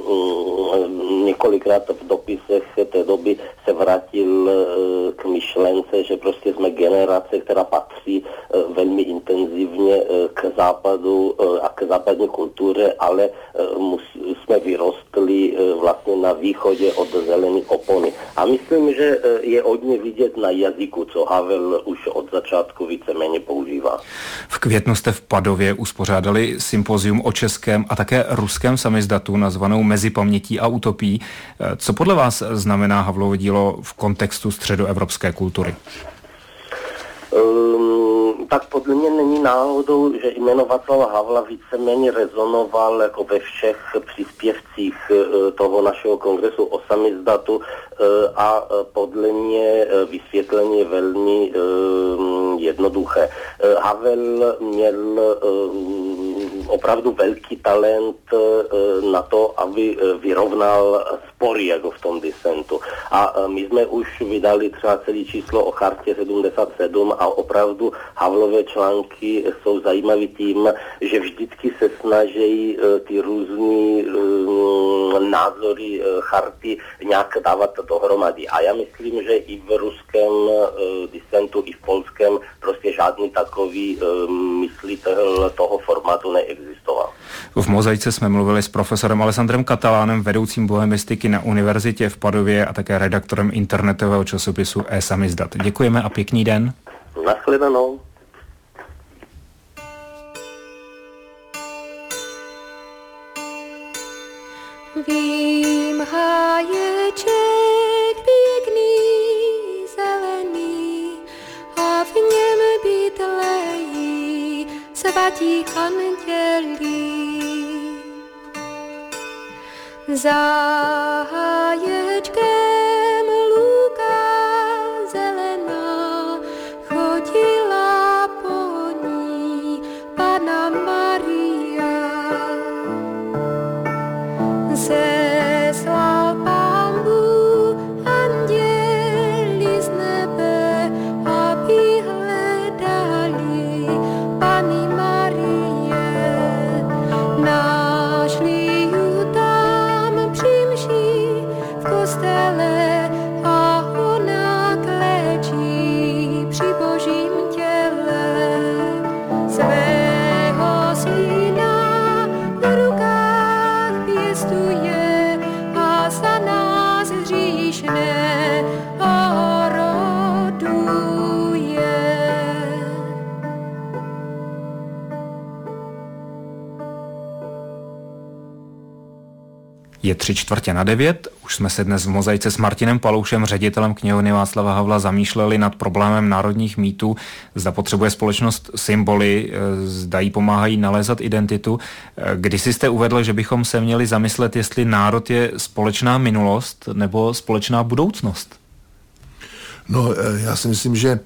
K: několikrát v dopisech té doby se vrátil k myšlence, že prostě jsme generace, která patří velmi intenzivně k západu a k západní kultuře, ale jsme vyrostli vlastně na východě od zelené opony. A myslím, že je hodně vidět na jazyku, co Havel už od začátku víceméně používá.
F: V květnu jste v Padově uspořádali sympozium o českém a také ruském samizdatu nazvanou Mezi pamětí a utopií. Co podle vás znamená Havlovo dílo v kontextu středoevropské kultury?
K: Um, tak podle mě není náhodou, že jméno Václava Havla víceméně rezonoval jako ve všech příspěvcích uh, toho našeho kongresu o samizdatu uh, a uh, podle mě uh, vysvětlení je velmi uh, jednoduché. Uh, Havel měl uh, opravdu velký talent uh, na to, aby uh, vyrovnal spory jako v tom disentu. A uh, my jsme už vydali třeba celý číslo o chartě sedmdesát sedm a opravdu Havlové články jsou zajímavé tím, že vždycky se snaží uh, ty různý uh, názory uh, charty nějak dávat dohromady. A já myslím, že i v ruském uh, disentu, i v polském prostě žádný takový uh, myslitel toho formátu neexistoval.
F: V Mozaice jsme mluvili s profesorem Alessandrem Katalánem, vedoucím bohemistiky na univerzitě v Padově a také redaktorem internetového časopisu e-samizdat. Děkujeme a pěkný den.
K: Nashledanou.
L: Vím háječek pěkný, zelený a v něm bydlejí svatí andělí. Za háječkem luka zelená chodila po ní Panna Maria. Seslal Pán Bůh anděli z nebe, aby hledali Panny Marie. Našli ju tam při mši v kostele a ona klečí při Božím těle. Svého syna v rukách pěstuje a za nás hříšné oroduje.
F: Je tři čtvrtě na devět, už jsme se dnes v Mozaice s Martinem Paloušem, ředitelem knihovny Václava Havla, zamýšleli nad problémem národních mýtů, zda potřebuje společnost symboly, zda jí pomáhají nalézat identitu. Kdysi jste uvedl, že bychom se měli zamyslet, jestli národ je společná minulost nebo společná budoucnost.
I: No, já si myslím, že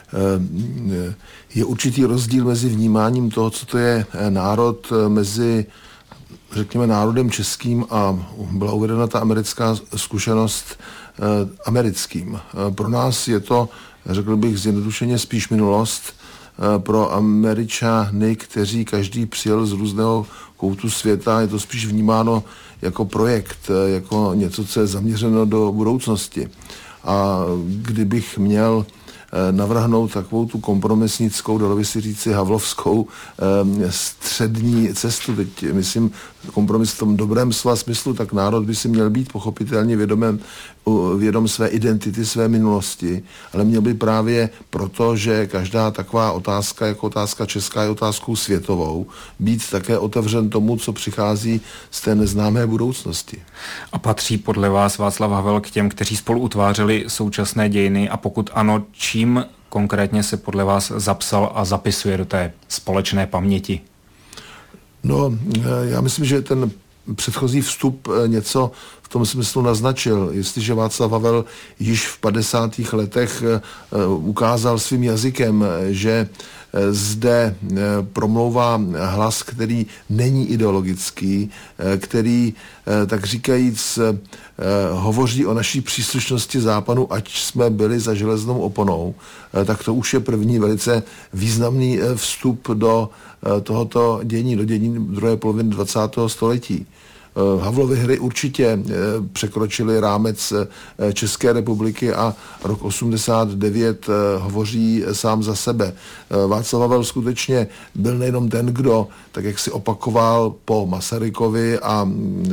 I: je určitý rozdíl mezi vnímáním toho, co to je národ, mezi, řekněme, národem českým a byla uvedena ta americká zkušenost americkým. Pro nás je to, řekl bych zjednodušeně, spíš minulost. Pro Američany, kteří každý přijel z různého koutu světa, je to spíš vnímáno jako projekt, jako něco, co je zaměřeno do budoucnosti. A kdybych měl navrhnout takovou tu kompromisnickou, dalo by si říci havlovskou střední cestu, teď myslím kompromis v tom dobrém slova smyslu, tak národ by si měl být pochopitelně vědomem, vědom své identity, své minulosti, ale měl by právě proto, že každá taková otázka, jako otázka česká, je otázkou světovou, být také otevřen tomu, co přichází z té neznámé budoucnosti.
F: A patří podle vás Václav Havel k těm, kteří spolu utvářeli současné dějiny, a pokud ano, čím konkrétně se podle vás zapsal a zapisuje do té společné paměti?
I: No, já myslím, že ten předchozí vstup něco v tom smyslu naznačil. Jestliže Václav Havel již v padesátých letech ukázal svým jazykem, že zde promlouvá hlas, který není ideologický, který, tak říkajíc, hovoří o naší příslušnosti Západu, ať jsme byli za železnou oponou, tak to už je první velice významný vstup do tohoto dění, do dění druhé poloviny dvacátého století. Havlovy hry určitě překročily rámec České republiky a rok osmdesát devět hovoří sám za sebe. Václav Havel skutečně byl nejenom ten, kdo, tak jak si opakoval po Masarykovi, a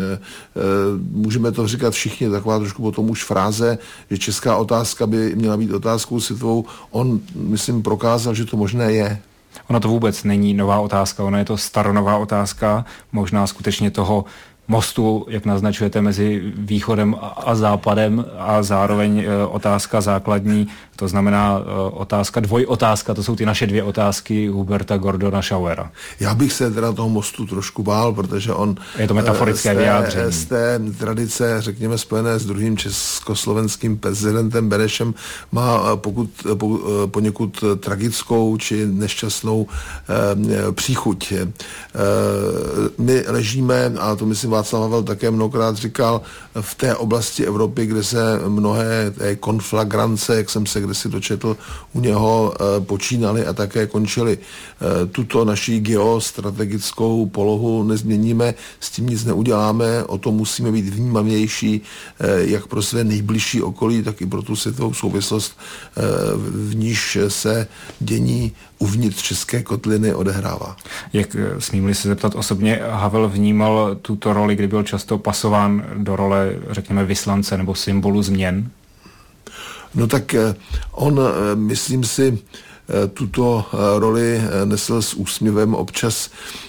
I: můžeme to říkat všichni, taková trošku potom už fráze, že česká otázka by měla být otázkou světovou. On, myslím, prokázal, že to možné je.
F: Ona to vůbec není nová otázka, ona je to staronová otázka, možná skutečně toho mostu, jak naznačujete, mezi východem a západem, a zároveň otázka základní, to znamená otázka, dvojotázka, to jsou ty naše dvě otázky Huberta Gordona Schauera.
I: Já bych se teda toho mostu trošku bál, protože on
F: je to metaforické
I: z té,
F: vyjádření.
I: Z té tradice, řekněme, spojené s druhým československým prezidentem Benešem, má pokud, po, poněkud tragickou či nešťastnou eh, příchuť. Eh, my ležíme, a to myslím Václav Havel také mnohokrát říkal, v té oblasti Evropy, kde se mnohé té konflagrance, jak jsem se kdysi dočetl, u něho e, počínaly a také končily. E, tuto naší geostrategickou polohu nezměníme, s tím nic neuděláme, o to musíme být vnímavější, e, jak pro své nejbližší okolí, tak i pro tu světovou souvislost, e, v níž se dění uvnitř české kotliny odehrává.
F: Jak, smím-li se zeptat osobně, Havel vnímal tuto roli, kdy byl často pasován do role, řekněme, vyslance nebo symbolu změn?
I: No tak on, myslím si, tuto roli nesl s úsměvem, občas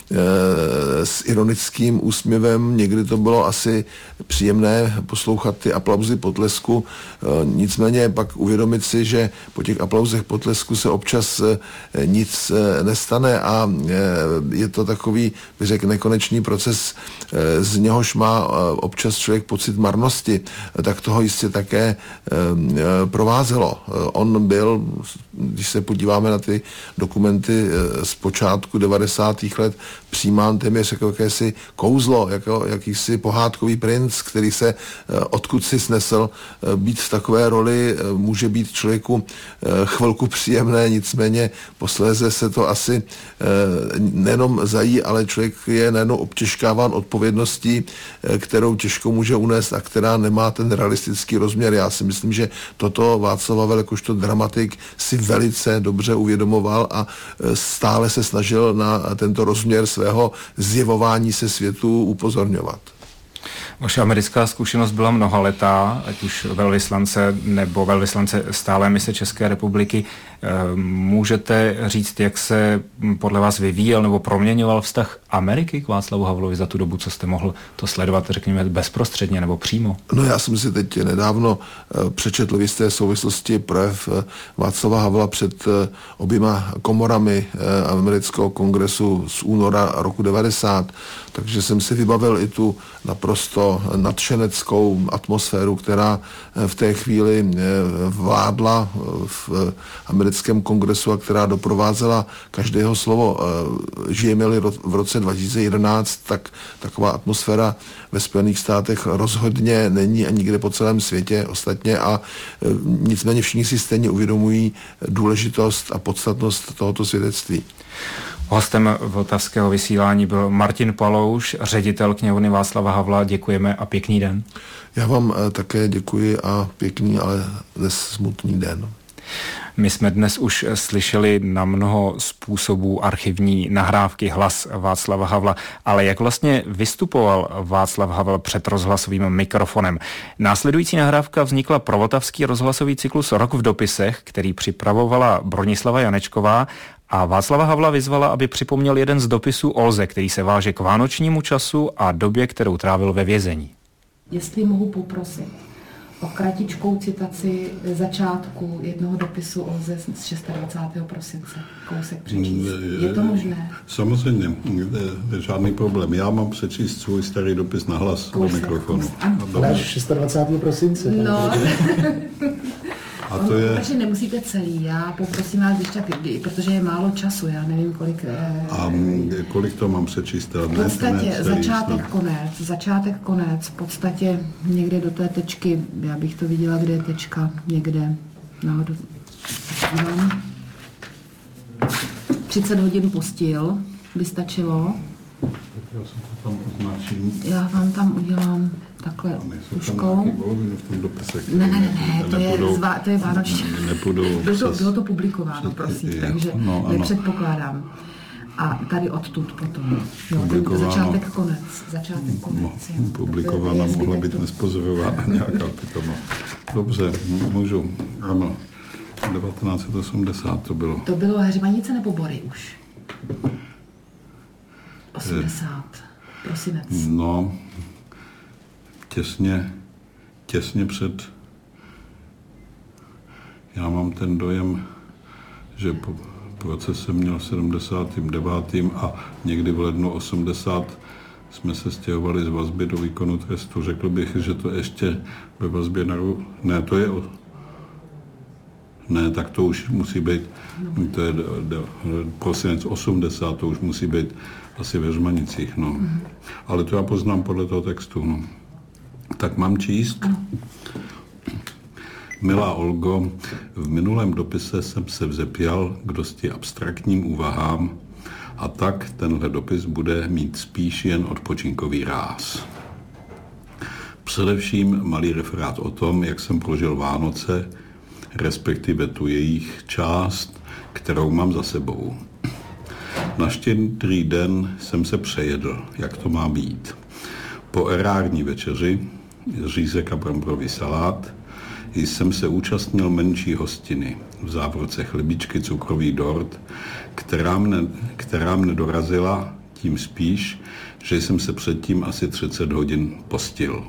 I: s ironickým úsměvem, někdy to bylo asi příjemné poslouchat ty aplauzy potlesku, nicméně pak uvědomit si, že po těch aplauzech potlesku se občas nic nestane a je to takový, bych řekl, nekonečný proces, z něhož má občas člověk pocit marnosti, tak toho jistě také provázelo. On byl, když se podíváme na ty dokumenty z počátku devadesátých let, přijímán téměř jako jakési kouzlo, jako jakýsi pohádkový princ, který se odkud si snesl. Být v takové roli může být člověku chvilku příjemné, nicméně posléze se to asi nejenom zají, ale člověk je najednou obtěžkáván odpovědností, kterou těžko může unést a která nemá ten realistický rozměr. Já si myslím, že toto Václav Havel jakožto dramatik si velice dobře uvědomoval a stále se snažil na tento rozměr svého zjevování se světu upozorňovat.
F: Vaše americká zkušenost byla mnohaletá, ať už velvyslance nebo velvyslance stálé mise České republiky. Můžete říct, jak se podle vás vyvíjel nebo proměňoval vztah Ameriky k Václavu Havlovi za tu dobu, co jste mohl to sledovat, řekněme, bezprostředně nebo přímo?
I: No já jsem si teď nedávno přečetl v jisté souvislosti projev Václava Havla před oběma komorami amerického kongresu z února roku devadesát, takže jsem si vybavil i tu naprosto nadšeneckou atmosféru, která v té chvíli vládla v americkém kongresu a která doprovázela každého slovo. Žijeme-li v roce dva tisíce jedenáct, tak taková atmosféra ve Spojených státech rozhodně není a nikde po celém světě ostatně a nicméně všichni si stejně uvědomují důležitost a podstatnost tohoto svědectví.
F: Hostem vltavského vysílání byl Martin Palouš, ředitel knihovny Václava Havla. Děkujeme a pěkný den.
I: Já vám také děkuji a pěkný, ale dnes smutný den.
F: My jsme dnes už slyšeli na mnoho způsobů archivní nahrávky hlas Václava Havla, ale jak vlastně vystupoval Václav Havel před rozhlasovým mikrofonem? Následující nahrávka vznikla pro vltavský rozhlasový cyklus Rok v dopisech, který připravovala Bronislava Janečková a Václava Havla vyzvala, aby připomněl jeden z dopisů Olze, který se váže k vánočnímu času a době, kterou trávil ve vězení.
M: Jestli mohu poprosit o kratičkou citaci začátku jednoho dopisu Olze z dvacátého šestého prosince. Kousek přečíst. Je to možné?
G: Samozřejmě, žádný problém. Já mám přečíst svůj starý dopis na hlas do mikrofonu.
N: dvacátého šestého prosince.
M: No.
G: A to je...
M: Takže nemusíte celý, já poprosím vás když tak, protože je málo času, já nevím kolik...
G: A kolik to mám přečíst?
M: V podstatě ne, začátek, snad. konec, začátek, konec, v podstatě někde do té tečky, já bych to viděla, kde je tečka, někde nahoru. třicet hodin postil by stačilo.
G: Já jsem to tam označím.
M: Já vám tam udělám takhle tuškou. Ne, ne, ne, ne, to je, zva, to je vánoční. Bylo, bylo to publikováno, prosím, takže no, nepředpokládám. A tady odtud potom. Jo, to začátek, konec. Začátek, konec.
G: No, publikována mohla být nespozorována nějaká pitoma. Dobře, můžu. Ano, devatenáct set osmdesát to bylo.
M: To bylo Hřmanice nebo Bory už? osmdesát. Prosinec.
G: No, těsně, těsně před, já mám ten dojem, že po proces jsem měl v sedmdesátém devátém a někdy v lednu osmdesát jsme se stěhovali z vazby do výkonu trestu. Řekl bych, že to ještě ve vazbě na... Ne, to je... Ne, tak to už musí být, to je prosinec osmdesát, to už musí být asi ve Žmanicích, no. Mm. Ale to já poznám podle toho textu, no. Tak mám číst? Ano. Milá Olgo, v minulém dopise jsem se vzepěl k dosti abstraktním úvahám a tak tenhle dopis bude mít spíš jen odpočinkový ráz. Především malý referát o tom, jak jsem prožil Vánoce, respektive tu jejich část, kterou mám za sebou. Na štědrý den jsem se přejedl, jak to má být. Po erární večeři, řízek a bramborový salát, jsem se účastnil menší hostiny, v závorce chlebičky, cukrový dort, která mne, která mne dorazila tím spíš, že jsem se předtím asi třicet hodin postil.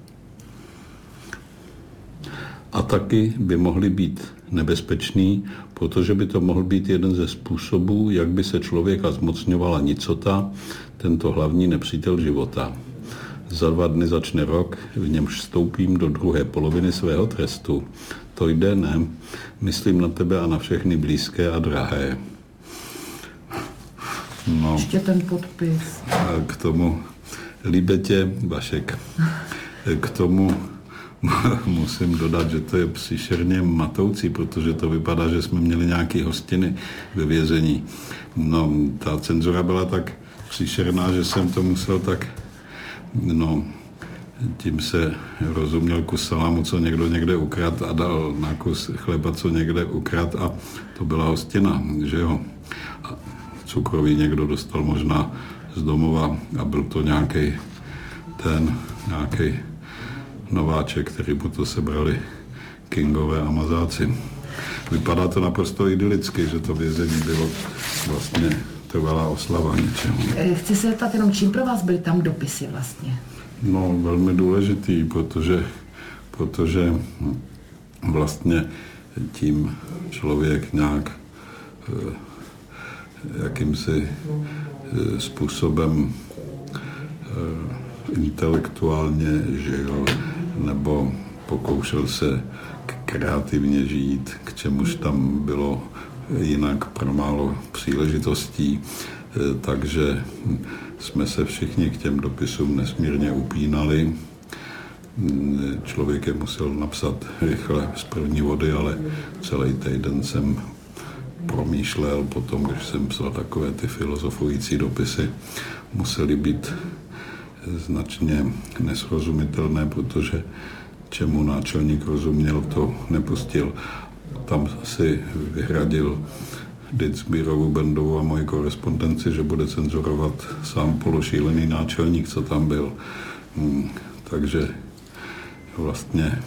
G: A taky by mohly být nebezpečný, protože by to mohl být jeden ze způsobů, jak by se člověka zmocňovala nicota, tento hlavní nepřítel života. Za dva dny začne rok, v němž vstoupím do druhé poloviny svého trestu. To jde, ne? Myslím na tebe a na všechny blízké a drahé. No.
M: Ještě ten podpis.
G: A k tomu, líbe tě, Vašek, k tomu musím dodat, že to je příšerně matoucí, protože to vypadá, že jsme měli nějaké hostiny ve vězení. No, ta cenzura byla tak příšerná, že jsem to musel tak, no, tím se rozuměl kus salámu, co někdo někde ukrad a dal na kus chleba, co někde ukrad a to byla hostina, že jo. A cukroví někdo dostal možná z domova a byl to nějaký ten, nějaký nováček, který mu to sebrali Kingové a mazáci. vypadá to naprosto idylicky, že to vězení bylo vlastně trvalá oslava něčeho.
M: Chci se zeptat jenom, čím pro vás byly tam dopisy vlastně?
G: No, velmi důležitý, protože, protože vlastně tím člověk nějak jakýmsi způsobem intelektuálně žil nebo pokoušel se kreativně žít, k čemuž tam bylo jinak pro málo příležitostí, takže jsme se všichni k těm dopisům nesmírně upínali. Člověk je musel napsat rychle z první vody, ale celý týden jsem promýšlel potom, když jsem psal takové ty filozofující dopisy, musely být značně nesrozumitelné, protože čemu náčelník rozuměl, to nepustil. Tam si vyhradil Ditzbírovu, Bendovou a moji korespondenci, že bude cenzurovat sám pološílený náčelník, co tam byl. Hmm, takže vlastně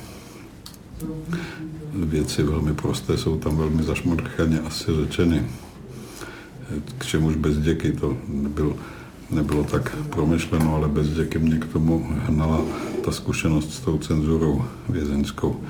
G: věci velmi prosté jsou tam velmi zašmodrchaně asi řečeny. K čemuž Bezděky to nebylo, nebylo tak promyšleno, ale Bezděky mě k tomu hnala ta zkušenost s tou cenzurou vězeňskou.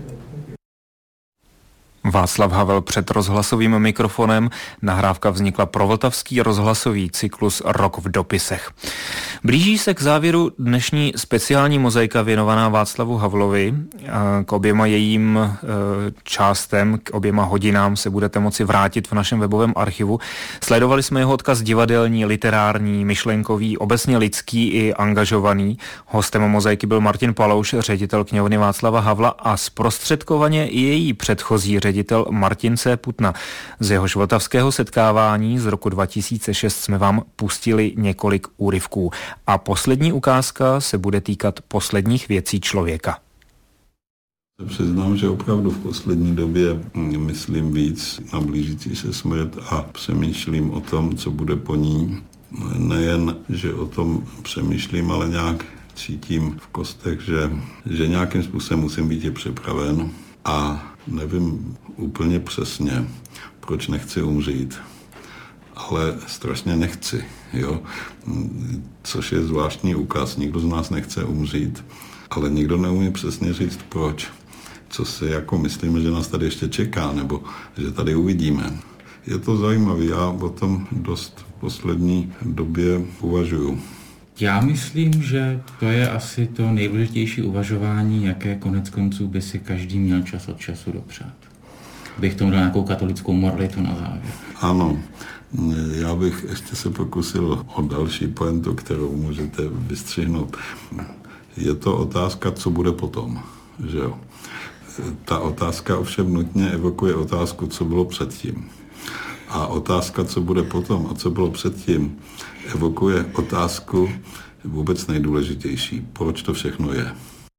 F: Václav Havel před rozhlasovým mikrofonem. Nahrávka vznikla pro vltavský rozhlasový cyklus Rok v dopisech. Blíží se k závěru dnešní speciální mozaika věnovaná Václavu Havlovi. K oběma jejím částem, k oběma hodinám se budete moci vrátit v našem webovém archivu. Sledovali jsme jeho odkaz divadelní, literární, myšlenkový, obecně lidský i angažovaný. Hostem mozaiky byl Martin Palouš, ředitel knihovny Václava Havla a zprostředkovaně i její předchozí ředitel Martin C. Putna. Z jeho vltavského setkávání z roku dva tisíce šest jsme vám pustili několik úryvků. A poslední ukázka se bude týkat posledních věcí člověka.
G: Přiznám, že opravdu v poslední době myslím víc na blížící se smrt a přemýšlím o tom, co bude po ní. Nejen, že o tom přemýšlím, ale nějak cítím v kostech, že, že nějakým způsobem musím být je připraven a nevím úplně přesně, proč nechci umřít, ale strašně nechci, jo. Což je zvláštní úkaz, nikdo z nás nechce umřít, ale nikdo neumí přesně říct proč. Co si jako myslíme, že nás tady ještě čeká, nebo že tady uvidíme. Je to zajímavé, já o tom dost v poslední době uvažuju.
H: Já myslím, že to je asi to nejdůležitější uvažování, jaké konec konců by si každý měl čas od času dopřát. Bych tomu dal nějakou katolickou moralitu na závěr.
G: Ano, já bych ještě se pokusil o další pointu, kterou můžete vystřihnout. Je to otázka, co bude potom, že jo? Ta otázka ovšem nutně evokuje otázku, co bylo předtím. A otázka, co bude potom a co bylo předtím, evokuje otázku vůbec nejdůležitější. Proč to všechno je?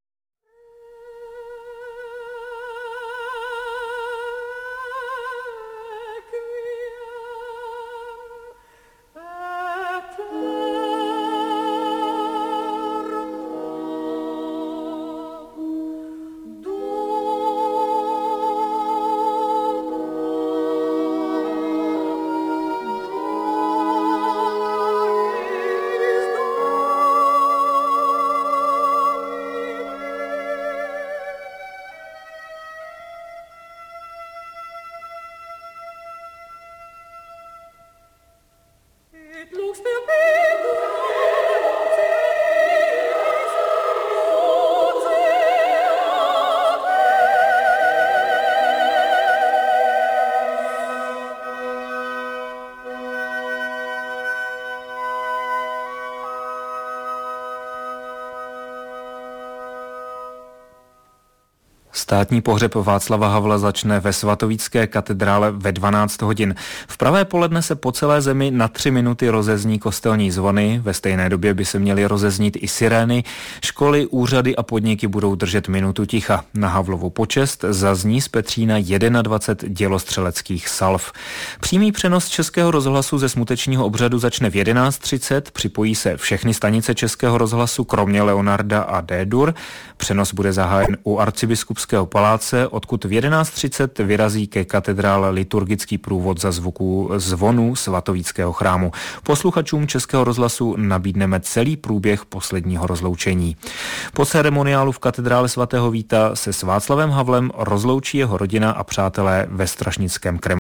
F: Státní pohřeb Václava Havla začne ve svatovícké katedrále ve dvanáct hodin. V pravé poledne se po celé zemi na tři minuty rozezní kostelní zvony, ve stejné době by se měly rozeznít i sirény, školy, úřady a podniky budou držet minutu ticha. Na Havlovu počest zazní z Petřína dvacet jedna dělostřeleckých salv. Přímý přenos Českého rozhlasu ze smutečního obřadu začne v jedenáct třicet, připojí se všechny stanice Českého rozhlasu, kromě Leonarda a D-dur. Přenos bude zahájen u arcibiskupské Královského paláce, odkud v jedenáct třicet vyrazí ke katedrále liturgický průvod za zvuku zvonu svatovíckého chrámu. Posluchačům Českého rozhlasu nabídneme celý průběh posledního rozloučení. Po ceremoniálu v katedrále svatého Víta se s Václavem Havlem rozloučí jeho rodina a přátelé ve Strašnickém Kremlu.